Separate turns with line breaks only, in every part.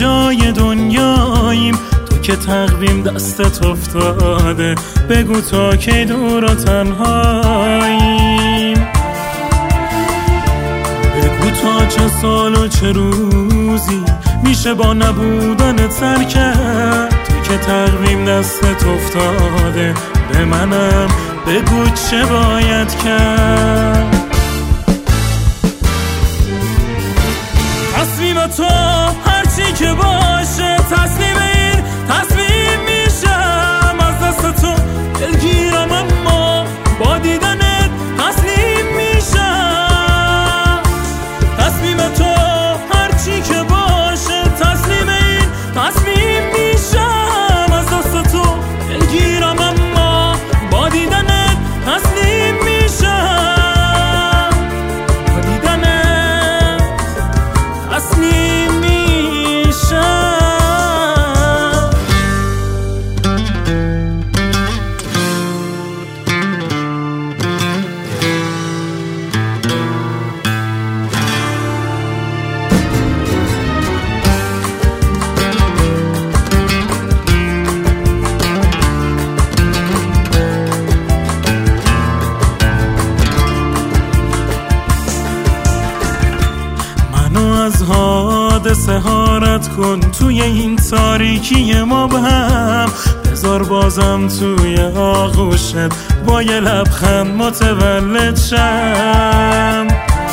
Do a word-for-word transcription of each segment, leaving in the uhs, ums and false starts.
کجای دنیاییم؟ تو که تقویم دستت افتاده، بگو تا کی دور و تنهاییم؟ بگو تا چه سال و چه روزی میشه با نبودن ترکت؟ تو که تقویم دستت افتاده، به منم بگو چه باید کرد؟ تصمیم تو هرچی که باشه، تسلیم این تصمیم میشم. از دست تو دلگیرم اما با دیدنت تسلیم میشم. تصمیم تو هرچی که باشه، تسلیم این تصمیم میشم. از دست تو دلگیرم اما با دیدنت تسلیم میشم. با دیدنت تسلیم میشم. از حادثه هارت کن توی این تاریکی مبهم، بذار بازم توی آغوشت با یه لبخند متولد شم.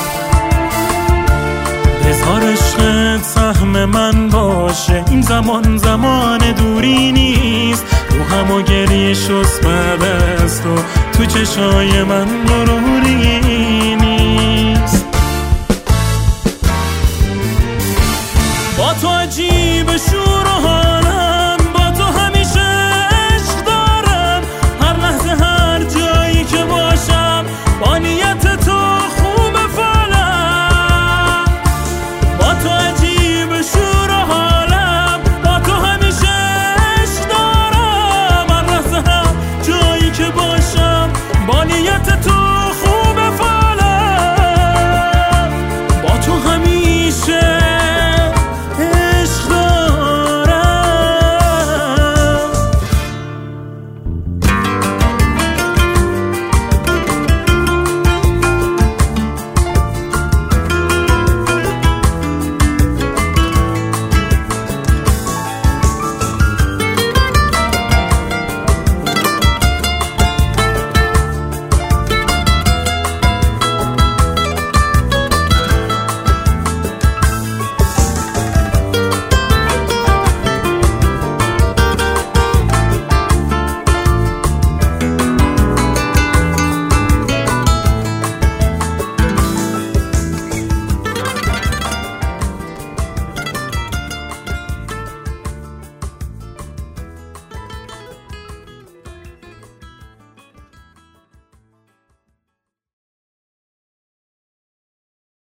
بذار عشقت سهم من باشه، این زمان زمان دوری نیست. رو هم و گریه شست است و تو چشای من مروری نیست. با تو عجیب شور و حال